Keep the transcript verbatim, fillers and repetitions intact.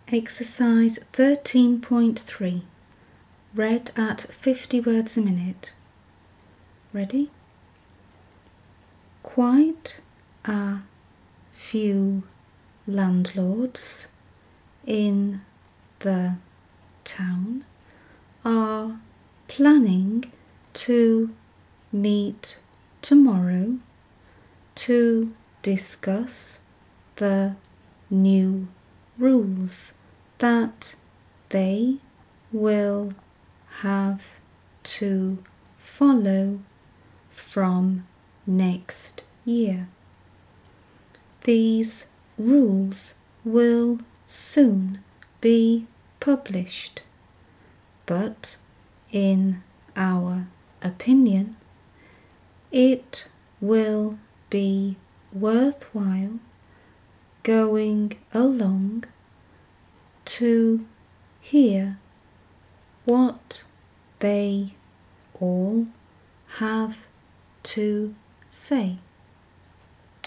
Exercise thirteen point three, read at fifty words a minute. Ready? Quite a few landlords in the town are planning to meet tomorrow to discuss the new rules that they will have to follow from next year. These rules will soon be published, but in our opinion, it will be worthwhile going along to hear what they all have to say.